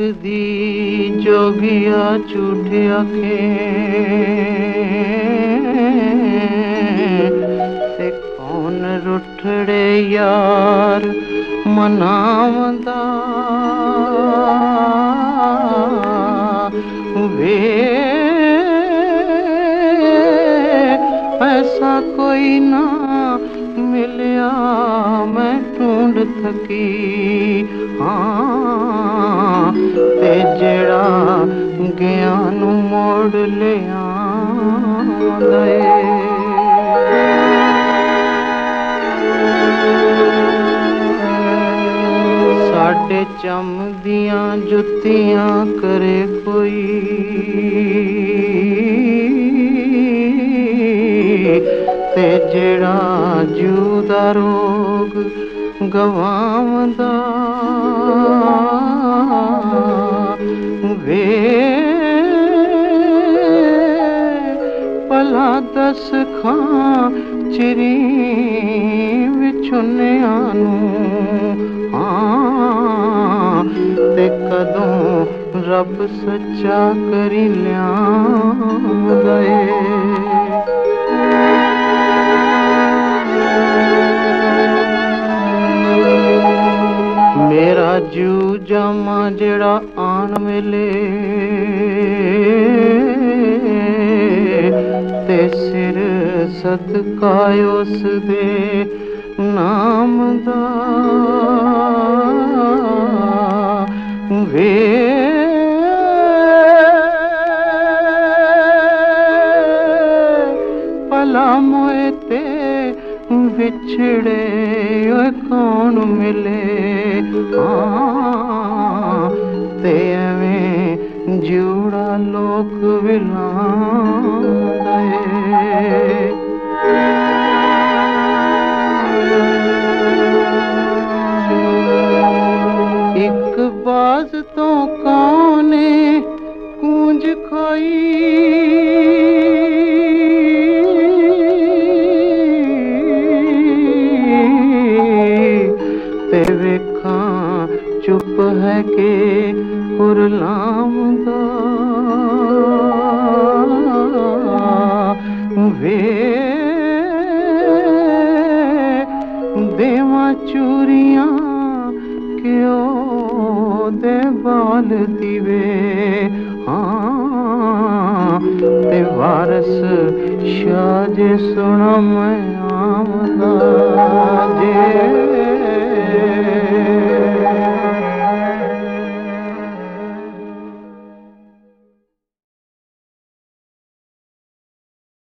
दी जोगिया झूठे आखे ते कौन रुठड़े यार मनावंदा वे ऐसा कोई ना मिलिया मैं ढूंढ थकी हाँ ते जेड़ा गया नू मोड़ ले आंदा साडे चमदियां जुत्तियां करे कोई ते जेड़ा जू दा रोग गवावंदा वे भला दस खां चिरी विछुनिया नूं हाँ ते कदों रब सच्चा करी लियांदा मेरा जू जामा जेड़ा आन मिले ते सिर सदका उस दे नाम दा वे भला मोए ते बिछड़े कौन मिले हाँ ते एवें जूड़ा लोक विलांदा एक बाज तो कौने कूंज खाई ते वेखां चुप है के कुरलामदा वे देवा चूरियां क्यों दे बाल दिवे हाँ ते वारस शाह जे सुना मैं आमदा